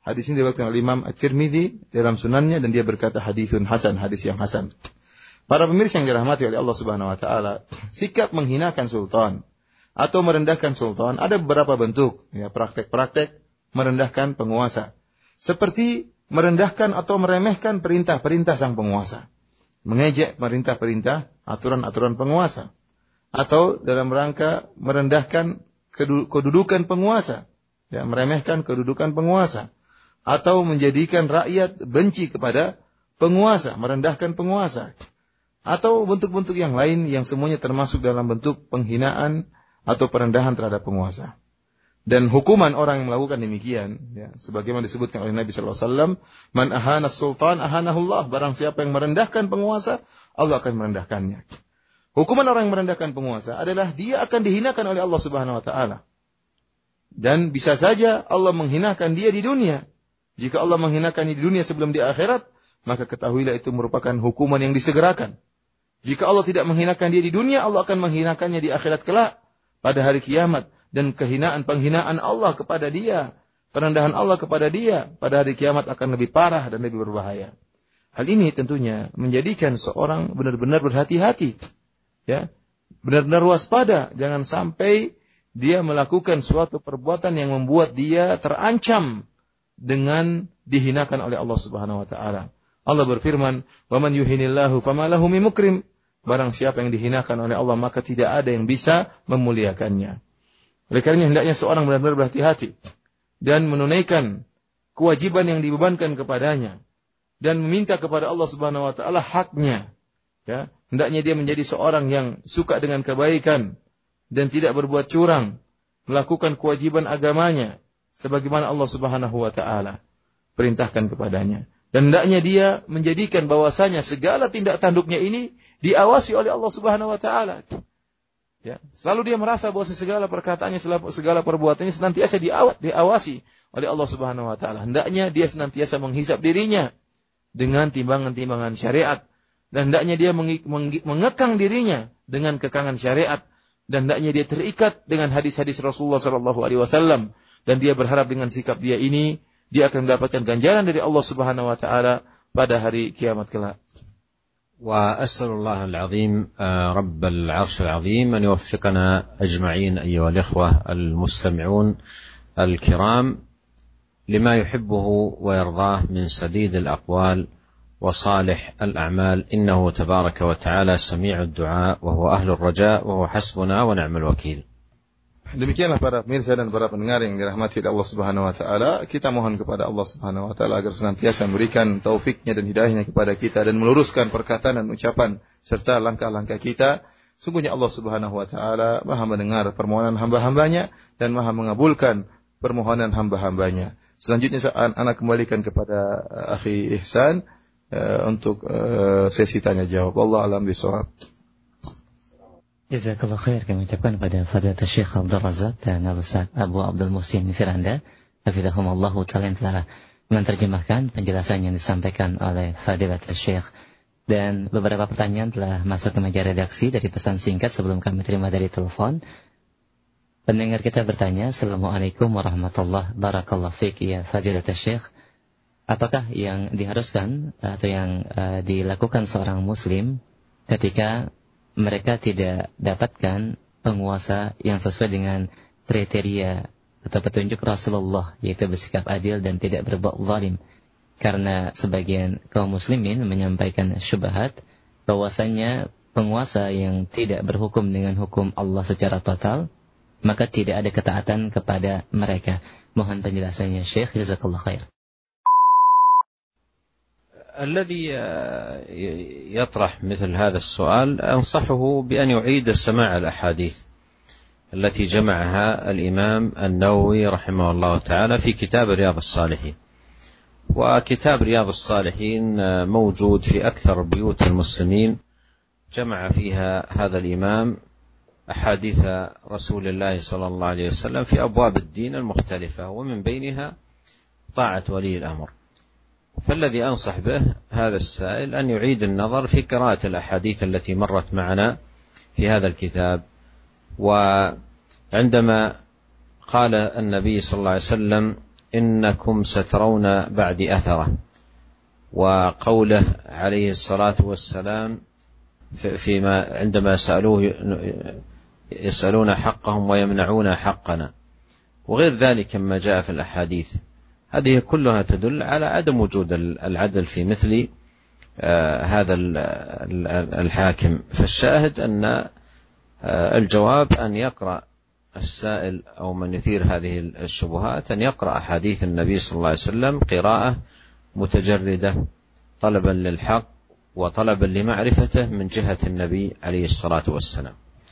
Hadis ini diriwayatkan oleh Imam At-Tirmidzi dalam sunannya dan dia berkata haditsun hasan, hadis yang hasan. Para pemirsa yang dirahmati oleh Allah Subhanahu wa taala, sikap menghinakan sultan atau merendahkan sultan ada beberapa bentuk, ya, praktek-praktek merendahkan penguasa. Seperti merendahkan atau meremehkan perintah-perintah sang penguasa. Mengejek perintah-perintah, aturan-aturan penguasa. Atau dalam rangka merendahkan kedudukan penguasa, ya, meremehkan kedudukan penguasa. Atau menjadikan rakyat benci kepada penguasa, merendahkan penguasa. Atau bentuk-bentuk yang lain yang semuanya termasuk dalam bentuk penghinaan atau perendahan terhadap penguasa. Dan hukuman orang yang melakukan demikian, ya, sebagaimana disebutkan oleh Nabi sallallahu alaihi wasallam, "Man ahana sultan ahanahullah." Barang siapa yang merendahkan penguasa, Allah akan merendahkannya. Hukuman orang yang merendahkan penguasa adalah dia akan dihinakan oleh Allah Subhanahu wa taala. Dan bisa saja Allah menghinakan dia di dunia. Jika Allah menghinakan di dunia sebelum di akhirat, maka ketahuilah itu merupakan hukuman yang disegerakan. Jika Allah tidak menghinakan dia di dunia, Allah akan menghinakannya di akhirat kelak pada hari kiamat. Dan penghinaan Allah kepada dia, perendahan Allah kepada dia pada hari kiamat akan lebih parah dan lebih berbahaya. Hal ini tentunya menjadikan seorang benar-benar berhati-hati, ya, benar-benar waspada, jangan sampai dia melakukan suatu perbuatan yang membuat dia terancam dengan dihinakan oleh Allah Subhanahu wa taala. Allah berfirman, "Wa man yuhinillahu fama lahu min mukrim." Barang siapa yang dihinakan oleh Allah maka tidak ada yang bisa memuliakannya. Oleh karena hendaknya seorang benar-benar berhati-hati dan menunaikan kewajiban yang dibebankan kepadanya dan meminta kepada Allah Subhanahu wa taala haknya. Ya, hendaknya dia menjadi seorang yang suka dengan kebaikan dan tidak berbuat curang, melakukan kewajiban agamanya sebagaimana Allah Subhanahu wa taala perintahkan kepadanya. Dan hendaknya dia menjadikan bahwasanya segala tindak tanduknya ini diawasi oleh Allah Subhanahu wa taala. Ya, selalu dia merasa bahwa segala perkataannya, segala perbuatannya senantiasa diawasi oleh Allah Subhanahu wa taala. Hendaknya dia senantiasa menghisap dirinya dengan timbangan-timbangan syariat dan hendaknya dia mengekang dirinya dengan kekangan syariat dan hendaknya dia terikat dengan hadis-hadis Rasulullah sallallahu alaihi wasallam dan dia berharap dengan sikap dia ini dia akan mendapatkan ganjaran dari Allah Subhanahu wa taala pada hari kiamat kelak. وأسأل الله العظيم رب العرش العظيم أن يوفقنا أجمعين أيها الإخوة المستمعون الكرام لما يحبه ويرضاه من سديد الأقوال وصالح الأعمال إنه تبارك وتعالى سميع الدعاء وهو أهل الرجاء وهو حسبنا ونعم الوكيل. Demikianlah para pemirsa dan para pendengar yang dirahmati oleh Allah Subhanahu wa taala, kita mohon kepada Allah Subhanahu wa taala agar senantiasa memberikan taufiknya dan hidayahnya kepada kita dan meluruskan perkataan dan ucapan serta langkah-langkah kita. Sungguhnya Allah Subhanahu wa taala Maha mendengar permohonan hamba-hambanya dan Maha mengabulkan permohonan hamba-hambanya. Selanjutnya anak kembalikan kepada Akhi Ihsan untuk sesi tanya jawab. Wallahu a'lam bishawab. Jazakallah khair kami ucapkan kepada Fadilatul Syekh Abdul Razak dan Al-Ustaz Abu Abdul Muhsin Firanda hafizahumullahu ta'ala yang telah menerjemahkan penjelasan yang disampaikan oleh Fadilatul Syekh. Dan beberapa pertanyaan telah masuk ke meja redaksi dari pesan singkat sebelum kami terima dari telepon. Pendengar kita bertanya, Assalamualaikum warahmatullahi wabarakatuh. Ya Fadilatul Syekh, apakah yang diharuskan atau yang dilakukan seorang muslim ketika mereka tidak dapatkan penguasa yang sesuai dengan kriteria atau petunjuk Rasulullah, yaitu bersikap adil dan tidak berbuat zalim? Karena sebagian kaum muslimin menyampaikan syubhat bahwasanya penguasa yang tidak berhukum dengan hukum Allah secara total, maka tidak ada ketaatan kepada mereka. Mohon penjelasannya Syekh, jazakallahu khair. الذي يطرح مثل هذا السؤال أنصحه بأن يعيد السماع الأحاديث التي جمعها الإمام النووي رحمه الله تعالى في كتاب رياض الصالحين. وكتاب رياض الصالحين موجود في أكثر بيوت المسلمين، جمع فيها هذا الإمام أحاديث رسول الله صلى الله عليه وسلم في أبواب الدين المختلفة ومن بينها طاعة ولي الأمر. فالذي أنصح به هذا السائل أن يعيد النظر في قراءة الأحاديث التي مرت معنا في هذا الكتاب. وعندما قال النبي صلى الله عليه وسلم إنكم سترون بعد أثرة، وقوله عليه الصلاة والسلام فيما عندما سألوه يسألون حقهم ويمنعون حقنا، وغير ذلك مما جاء في الأحاديث، هذه كلها تدل على عدم وجود العدل في مثل هذا الحاكم. فالشاهد أن الجواب أن يقرأ السائل أو من يثير هذه الشبهات أن يقرأ أحاديث النبي صلى الله عليه وسلم قراءة متجردة طلبا للحق وطلبا لمعرفته من جهة النبي عليه الصلاة والسلام.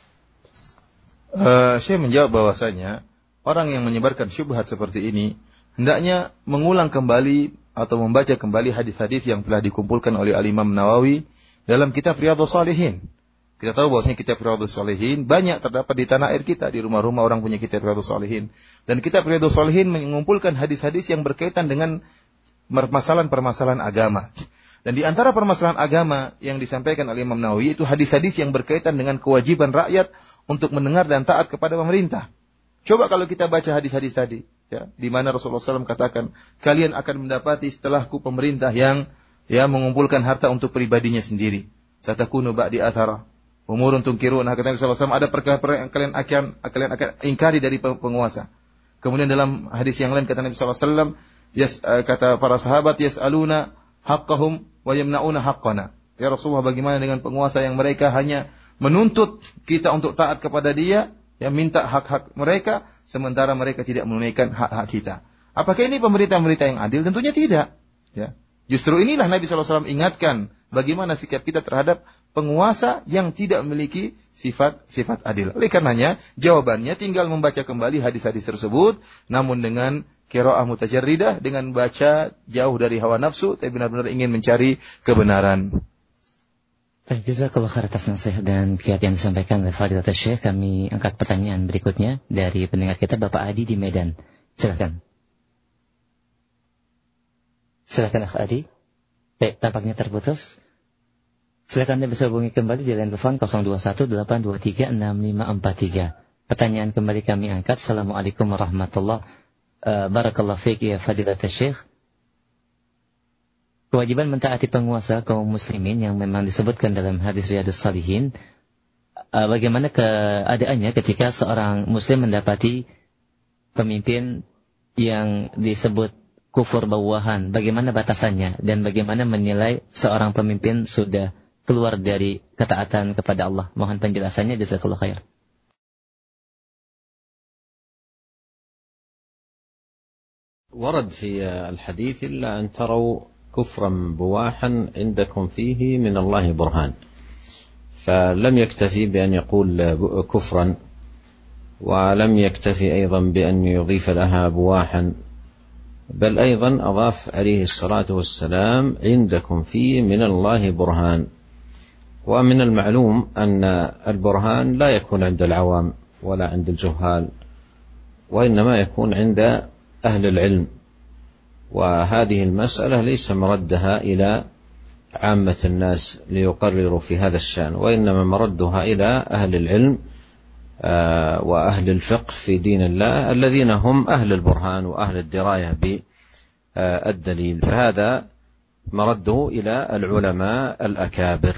Syekh menjawab bahwasanya orang yang menyebarkan syubhat seperti ini hendaknya mengulang kembali atau membaca kembali hadis-hadis yang telah dikumpulkan oleh Al-Imam Nawawi dalam kitab Riyadhus Shalihin. Kita tahu bahwasanya kitab Riyadhus Shalihin banyak terdapat di tanah air kita, di rumah-rumah orang punya kitab Riyadhus Shalihin. Dan kitab Riyadhus Shalihin mengumpulkan hadis-hadis yang berkaitan dengan permasalahan-permasalahan agama. Dan di antara permasalahan agama yang disampaikan oleh Imam Nawawi itu hadis-hadis yang berkaitan dengan kewajiban rakyat untuk mendengar dan taat kepada pemerintah. Coba kalau kita baca hadis-hadis tadi, ya, di mana Rasulullah SAW katakan, kalian akan mendapati setelahku pemerintah yang mengumpulkan harta untuk pribadinya sendiri. Satakunu ba'di athara, umurun tunkirun. Kata Rasulullah SAW, ada perkara yang kalian akan ingkari dari penguasa. Kemudian dalam hadis yang lain kata Nabi SAW, kata para sahabat, yas'aluna haqqahum wa yamna'una haqqana. Ya Rasulullah, bagaimana dengan penguasa yang mereka hanya menuntut kita untuk taat kepada dia, yang minta hak-hak mereka, sementara mereka tidak menunaikan hak-hak kita. Apakah ini pemerintah-pemerintah yang adil? Tentunya tidak. Ya. Justru inilah Nabi SAW ingatkan bagaimana sikap kita terhadap penguasa yang tidak memiliki sifat adil. Oleh karenanya, jawabannya tinggal membaca kembali hadis-hadis tersebut, namun dengan qiraah mutajarridah, dengan baca jauh dari hawa nafsu, tapi benar-benar ingin mencari kebenaran. Baik, jazakallahu khair atas nasihat dan kiat yang disampaikan oleh Fadilatul Syekh. Kami angkat pertanyaan berikutnya dari pendengar kita, Bapak Adi di Medan. Silakan. Silakan Akh Adi. Baik, tampaknya terputus. Silakan Anda bisa hubungi kembali di line telepon 0218236543. Pertanyaan kembali kami angkat. Assalamualaikum warahmatullahi wabarakatuh. Barakallahu fiik ya Fadilatul Syekh. Kewajiban mentaati penguasa kaum muslimin yang memang disebutkan dalam hadis Riyadhus Shalihin, bagaimana keadaannya ketika seorang muslim mendapati pemimpin yang disebut kufur bawahan, bagaimana batasannya dan bagaimana menilai seorang pemimpin sudah keluar dari ketaatan kepada Allah? Mohon penjelasannya, jazakallahu khair. ورد في الحديث إلا أن تروا كفرا بواحا عندكم فيه من الله برهان، فلم يكتفي بأن يقول كفرا، ولم يكتفي أيضا بأن يضيف لها بواحا، بل أيضا أضاف عليه الصلاة والسلام عندكم فيه من الله برهان. ومن المعلوم أن البرهان لا يكون عند العوام ولا عند الجهال، وإنما يكون عند أهل العلم، وهذه المسألة ليس مردها إلى عامة الناس ليقرروا في هذا الشأن، وإنما مردها إلى أهل العلم وأهل الفقه في دين الله الذين هم أهل البرهان وأهل الدراية بالدليل، فهذا مرده إلى العلماء الأكابر.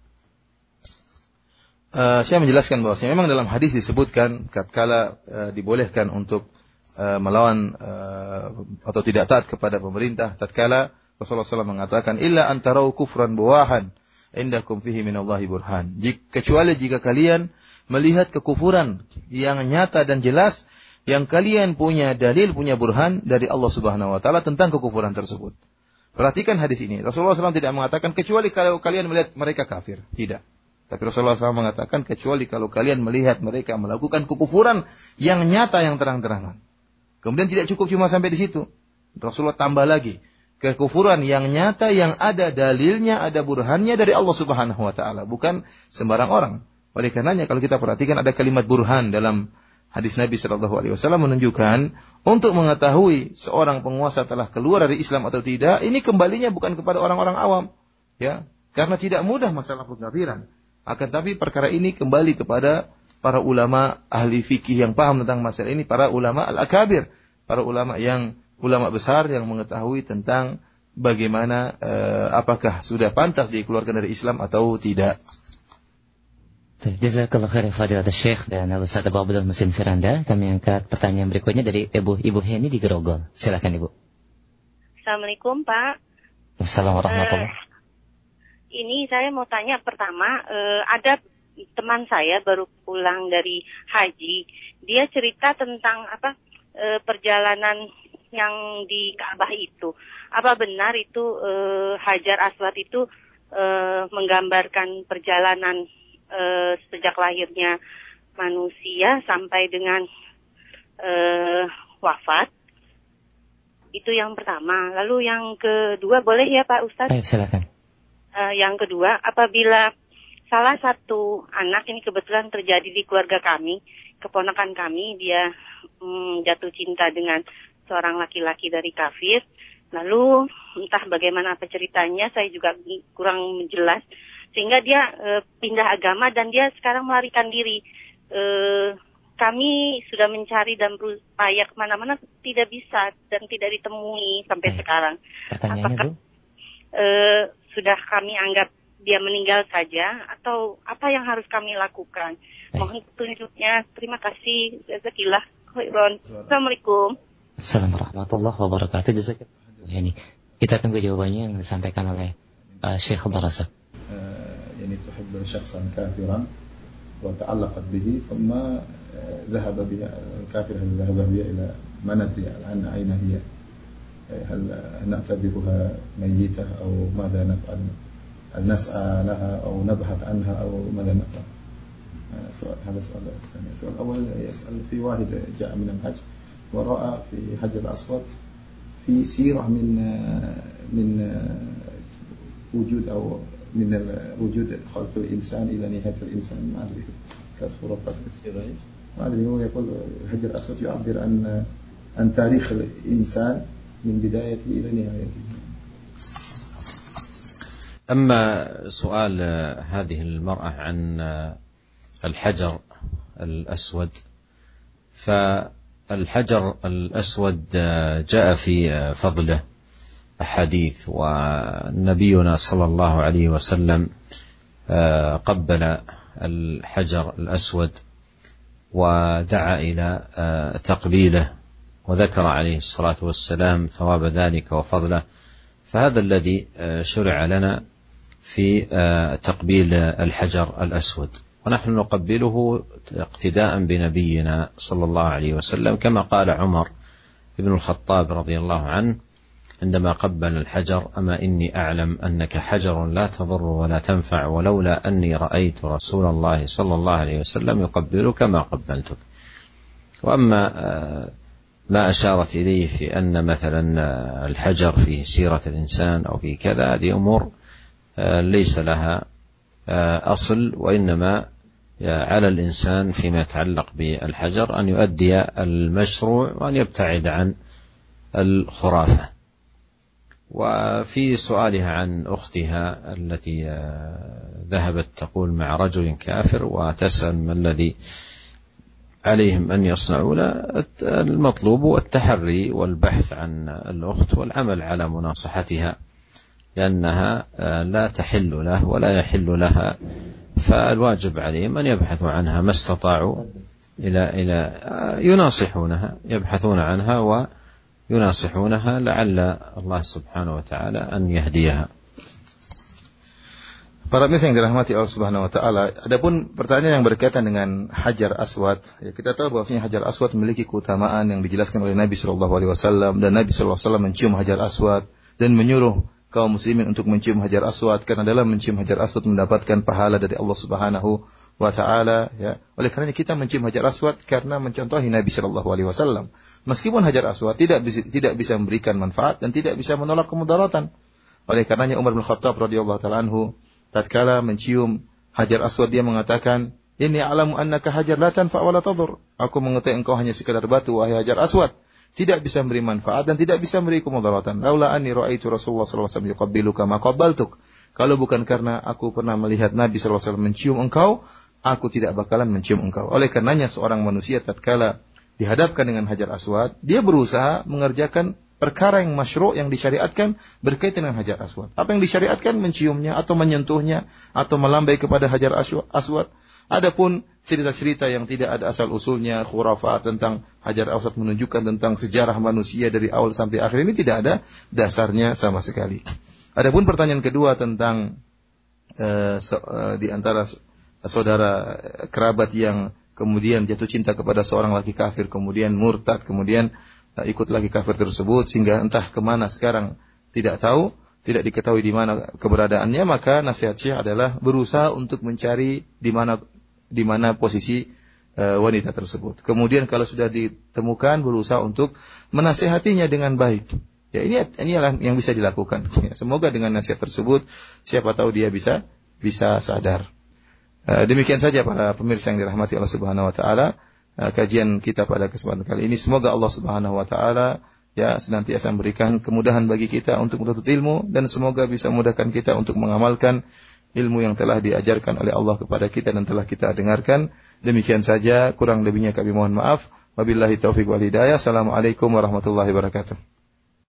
Saya menjelaskan bahwasanya memang dalam hadis disebutkan tatkala dibolehkan untuk melawan atau tidak taat kepada pemerintah, tatkala Rasulullah SAW mengatakan illa antarau kufran buwahan indakum fihi minallahi burhan, kecuali jika kalian melihat kekufuran yang nyata dan jelas yang kalian punya dalil, punya burhan dari Allah Subhanahu wa taala tentang kekufuran tersebut. Perhatikan hadis ini. Rasulullah SAW tidak mengatakan kecuali kalau kalian melihat mereka kafir, tidak. Tapi Rasulullah SAW mengatakan kecuali kalau kalian melihat mereka melakukan kekufuran yang nyata, yang terang-terangan. Kemudian tidak cukup cuma sampai di situ. Rasulullah tambah lagi. Kekufuran yang nyata, yang ada dalilnya, ada burhannya dari Allah Subhanahu wa taala, bukan sembarang orang. Oleh karenanya kalau kita perhatikan ada kalimat burhan dalam hadis Nabi sallallahu alaihi wasallam menunjukkan untuk mengetahui seorang penguasa telah keluar dari Islam atau tidak, ini kembalinya bukan kepada orang-orang awam, ya. Karena tidak mudah masalah pengkafiran. Akan tapi perkara ini kembali kepada para ulama ahli fikih yang paham tentang masalah ini, para ulama al-akabir, para ulama yang ulama besar yang mengetahui tentang bagaimana apakah sudah pantas dikeluarkan dari Islam atau tidak. Jazakallah khairan Fadilat Syekh dan Ustaz Abu Abdul Muhsin Firanda. Kami angkat pertanyaan berikutnya dari Ibu Heni di Grogol. Silakan Ibu. Assalamualaikum Pak. Assalamualaikum warahmatullahi wabarakatuh. Ini saya mau tanya pertama, ada teman saya baru pulang dari haji. Dia cerita tentang perjalanan yang di Ka'bah itu. Apa benar itu Hajar Aswad itu menggambarkan perjalanan sejak lahirnya manusia sampai dengan wafat? Itu yang pertama. Lalu yang kedua, boleh ya Pak Ustadz? Ayo silakan. Yang kedua, apabila salah satu anak, ini kebetulan terjadi di keluarga kami, keponakan kami, dia jatuh cinta dengan seorang laki-laki dari kafir. Lalu entah bagaimana apa ceritanya, saya juga kurang jelas, sehingga dia pindah agama dan dia sekarang melarikan diri. Kami sudah mencari dan berupaya kemana-mana, tidak bisa dan tidak ditemui sampai sekarang. Pertanyaannya, apakah Bu? Sudah kami anggap dia meninggal saja atau apa yang harus kami lakukan? Mohon petunjuknya. Terima kasih. Jazakillah khairan. Assalamualaikum. Assalamualaikum warahmatullahi wabarakatuh. Jazakallah. Ini kita tunggu jawabannya yang disampaikan oleh Syekh Abdul Razak. يعني تحب شخصا كافرا وتعلقت به ثم ذهب بها الكافر، هل ذهب بها إلى ما ندري عن أين هي، هل نعتبرها ميتة أو ماذا نفعل، هل نسعى لها أو نبحث عنها أو ماذا نفعل؟ هذا سؤال الثاني. السؤال الأول يسأل في واحد جاء من الحج ورأى في حج الأسود في سيرة من وجود أو من الوجود خلق الإنسان إلى نهاية الإنسان، ما أدري كالخرافات ما أدري. هو يقول الحجر الأسود يعبر عن تاريخ الإنسان من بدايته إلى نهايته. أما سؤال هذه المرأة عن الحجر الأسود، فالحجر الأسود جاء في فضله أحاديث، ونبينا صلى الله عليه وسلم قبل الحجر الأسود ودعا إلى تقبيله وذكر عليه الصلاة والسلام ثواب ذلك وفضله. فهذا الذي شرع لنا في تقبيل الحجر الأسود، ونحن نقبله اقتداء بنبينا صلى الله عليه وسلم، كما قال عمر بن الخطاب رضي الله عنه عندما قبل الحجر: أما إني أعلم أنك حجر لا تضر ولا تنفع، ولولا أني رأيت رسول الله صلى الله عليه وسلم يقبلك ما قبلتك. وأما ما أشارت إليه في أن مثلا الحجر فيه سيرة الإنسان أو في كذا، هذه أمور ليس لها أصل، وإنما على الإنسان فيما يتعلق بالحجر أن يؤدي المشروع وأن يبتعد عن الخرافة. وفي سؤالها عن أختها التي ذهبت تقول مع رجل كافر وتسأل ما الذي عليهم أن يصنعوا، المطلوب التحري والبحث عن الأخت والعمل على مناصحتها، لأنها لا تحل له ولا يحل لها، فالواجب عليهم أن يبحثوا عنها ما استطاعوا إلى يناصحونها، يبحثون عنها ويناصحونها لعل الله سبحانه وتعالى أن يهديها. Para pemirsa yang dirahmati Allah Subhanahu wa taala, adapun pertanyaan yang berkaitan dengan Hajar Aswad, ya kita tahu bahwasanya Hajar Aswad memiliki keutamaan yang dijelaskan oleh Nabi sallallahu alaihi wasallam, dan Nabi sallallahu alaihi wasallam mencium Hajar Aswad dan menyuruh kaum muslimin untuk mencium Hajar Aswad, karena dalam mencium Hajar Aswad mendapatkan pahala dari Allah Subhanahu wa taala, ya. Oleh karena kita mencium Hajar Aswad karena mencontohi Nabi sallallahu alaihi wasallam. Meskipun Hajar Aswad tidak bisa memberikan manfaat dan tidak bisa menolak kemudaratan. Oleh karenanya Umar bin Khattab radhiyallahu taala anhu tatkala mencium Hajar Aswad, dia mengatakan, "Inni a'lamu annaka hajar la tanfa' wa la tadur." Aku mengetahui engkau hanya sekadar batu, wahai Hajar Aswad, tidak bisa memberi manfaat dan tidak bisa memberi kemudaratan. Laula anni ra'aitu Rasulullah sallallahu alaihi wasallam yuqabbiluka ma qabbaltuk. Kalau bukan karena aku pernah melihat Nabi sallallahu alaihi wasallam mencium engkau, aku tidak bakalan mencium engkau. Oleh karenanya seorang manusia tatkala dihadapkan dengan Hajar Aswad, dia berusaha mengerjakan perkara yang masyru' yang disyariatkan berkaitan dengan Hajar Aswad. Apa yang disyariatkan? Menciumnya atau menyentuhnya atau melambai kepada Hajar Aswad. Adapun cerita-cerita yang tidak ada asal usulnya, khurafat tentang Hajar Aswad menunjukkan tentang sejarah manusia dari awal sampai akhir, ini tidak ada dasarnya sama sekali. Adapun pertanyaan kedua tentang di antara saudara kerabat yang kemudian jatuh cinta kepada seorang laki kafir, kemudian murtad, kemudian ikut lagi kafir tersebut sehingga entah kemana sekarang tidak tahu, tidak diketahui di mana keberadaannya, maka nasihat Syekh adalah berusaha untuk mencari di mana posisi wanita tersebut. Kemudian kalau sudah ditemukan, berusaha untuk menasihatinya dengan baik. Ya, inilah yang bisa dilakukan. Ya, semoga dengan nasihat tersebut siapa tahu dia bisa sadar. Demikian saja para pemirsa yang dirahmati Allah Subhanahu wa taala. Kajian kita pada kesempatan kali ini, semoga Allah Subhanahu wa taala ya senantiasa memberikan kemudahan bagi kita untuk menuntut ilmu, dan semoga bisa memudahkan kita untuk mengamalkan ilmu yang telah diajarkan oleh Allah kepada kita dan telah kita dengarkan. Demikian saja, kurang lebihnya kami mohon maaf. Wabillahi taufiq wal hidayah. Assalamualaikum warahmatullahi wabarakatuh.